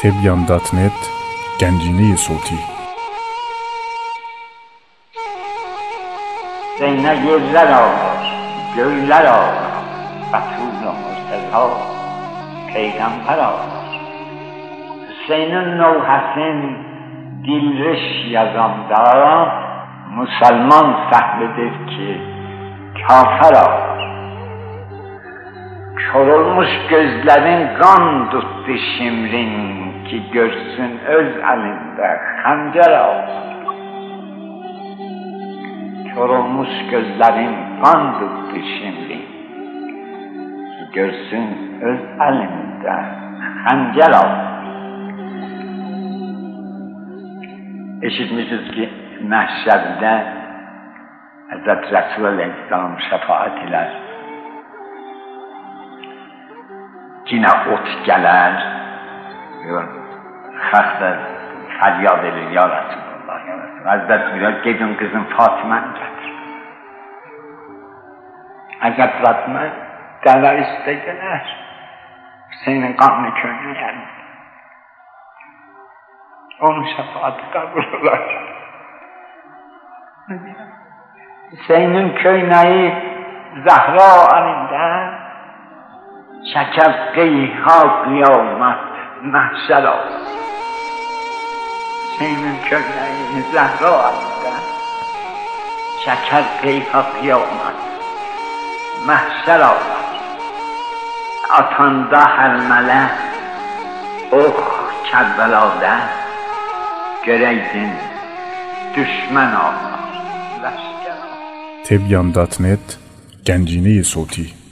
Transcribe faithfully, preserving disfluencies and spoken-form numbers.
تبیان دات نت گنجینه صوتی. زینه آغاز گویلر آغاز بطول و مرتضی پیغمبر آغاز حسین نو حسین دیلرش yazanda Müslüman sahnedir ki kafir ağlar. Kör olmuş gözlerin kan tuttu şimrin ki görsün öz elinde xəncər ağlar. Kör olmuş gözlerin kan tuttu şimrin ki görsün öz elinde xəncər ağlar. Eşitmişiz ki Məhşərdə Həzrət Rəsul Əleyhisselam şəfaət ilər. Yine ot gələr, xalq da fəryad edir, ya Rasulullah, ya Rasulullah. Həzrət buyurur, gedin qızım Fatiməni gətir. Həzrət Fatimə dəvə üstə gələr, Hüseynin qanını könlü gəlir. Onun şəfaəti qəbul olar. Hüseynin köynəyi Zəhra əlində şəkər qeyha qiyamət məhşər olur. Hüseynin köynəyi Zəhra əlində şəkər qeyha qiyamət məhşər olur. Atanda həlmələ ox Kərbəladə görəydin düşmən ağlar. تبیان دات نت گنجینه صوتی.